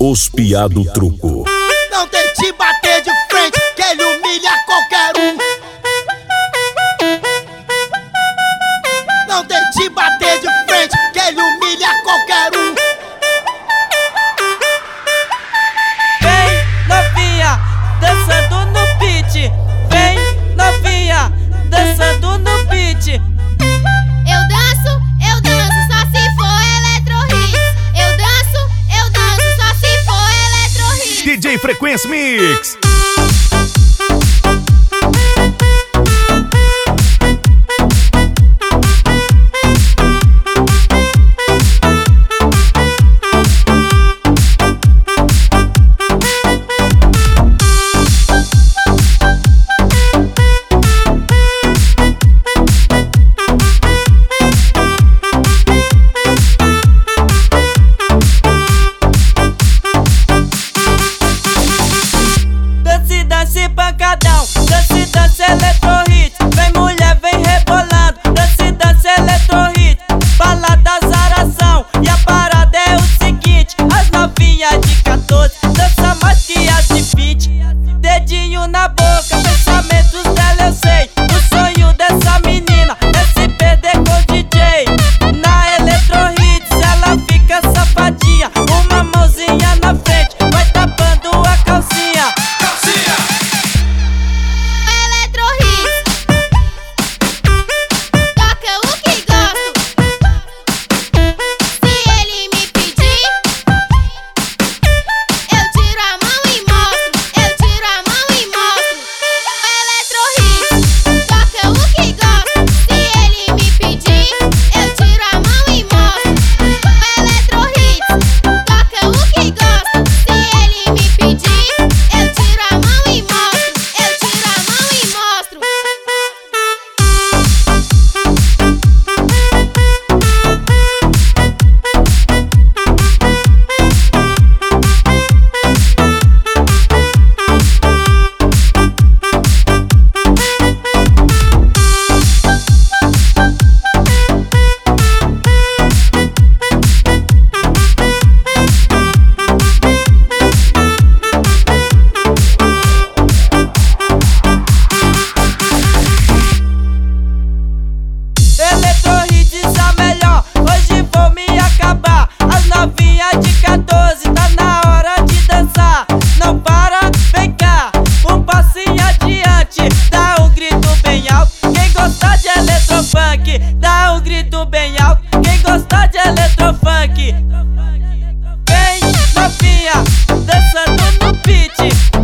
Os Piá do Truco. Não tente bater de frente, que ele humilha qualquer um. Não tente bater de frente, que ele humilha qualquer um. Vem novinha, dançando no beat. Vem novinha, dançando no beat. Eu danço só se for Electro Hits. Eu danço só se for Electro Hits. DJ Frequência Mix. Dance pancadão, dance Electro Hits. Vem mulher, vem rebolando, dance Electro Hits. Balada azaração, e a parada é o seguinte: as novinhas de 14 dança mais que as de 20. Dedinho na boca, pensamentos dela eu sei. O sonho dessa menina é se perder com o DJ. Na Electro Hits ela fica safadinha, uma mãozinha na frente, vai tapando a calcinha. Electro Hits a melhor, hoje vou me acabar. As novinhas de 14, tá na hora de dançar. Não para, vem cá, um passinho adiante. Dá um grito bem alto, quem gostar de eletrofunk. Dá um grito bem alto, quem gostar de eletrofunk. Vem novinha, dançando no beat.